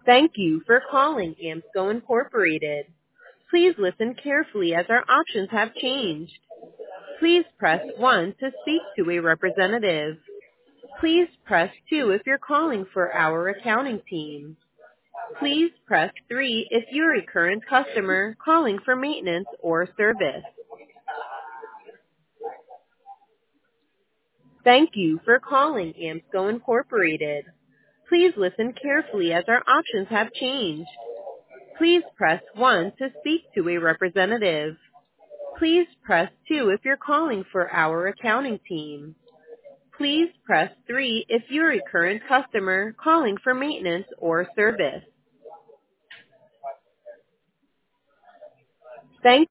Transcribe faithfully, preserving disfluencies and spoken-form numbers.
Thank you for calling AMSCO Incorporated. Please listen carefully as our options have changed. Please press one to speak to a representative. Please press two if you're calling for our accounting team. Please press three if you're a current customer calling for maintenance or service. Thank you for calling AMSCO Incorporated. Please listen carefully as our options have changed. Please press one to speak to a representative. Please press two if you're calling for our accounting team. Please press three if you're a current customer calling for maintenance or service. Thank